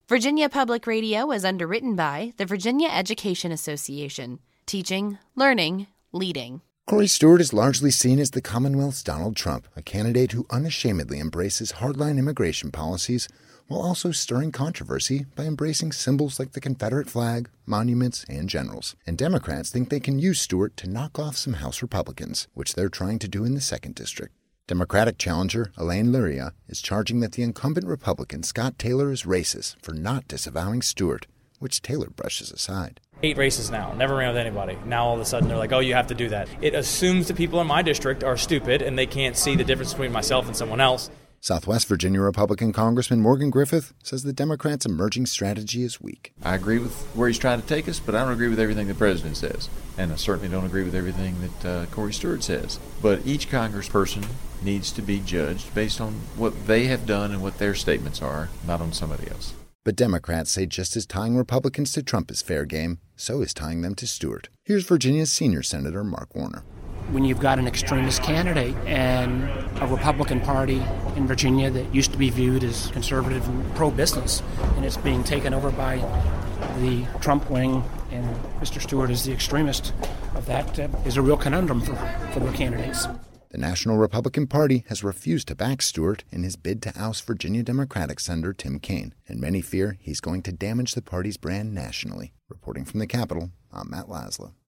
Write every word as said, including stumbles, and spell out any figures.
Virginia Public Radio is underwritten by the Virginia Education Association. Teaching, learning, leading. Corey Stewart is largely seen as the Commonwealth's Donald Trump, a candidate who unashamedly embraces hardline immigration policies while also stirring controversy by embracing symbols like the Confederate flag, monuments, and generals. And Democrats think they can use Stewart to knock off some House Republicans, which they're trying to do in the second District. Democratic challenger Elaine Luria is charging that the incumbent Republican Scott Taylor is racist for not disavowing Stewart, which Taylor brushes aside. Eight races now, never ran with anybody. Now all of a sudden they're like, oh, you have to do that. It assumes the people in my district are stupid and they can't see the difference between myself and someone else. Southwest Virginia Republican Congressman Morgan Griffith says the Democrats' emerging strategy is weak. I agree with where he's trying to take us, but I don't agree with everything the president says. And I certainly don't agree with everything that uh, Corey Stewart says. But each congressperson needs to be judged based on what they have done and what their statements are, not on somebody else. But Democrats say just as tying Republicans to Trump is fair game, so is tying them to Stewart. Here's Virginia's senior Senator Mark Warner. When you've got an extremist candidate and a Republican Party in Virginia that used to be viewed as conservative and pro-business, and it's being taken over by the Trump wing, and Mister Stewart is the extremist of that, uh, is a real conundrum for, for their candidates. The National Republican Party has refused to back Stewart in his bid to oust Virginia Democratic Senator Tim Kaine, and many fear he's going to damage the party's brand nationally. Reporting from the Capitol, I'm Matt Laszlo.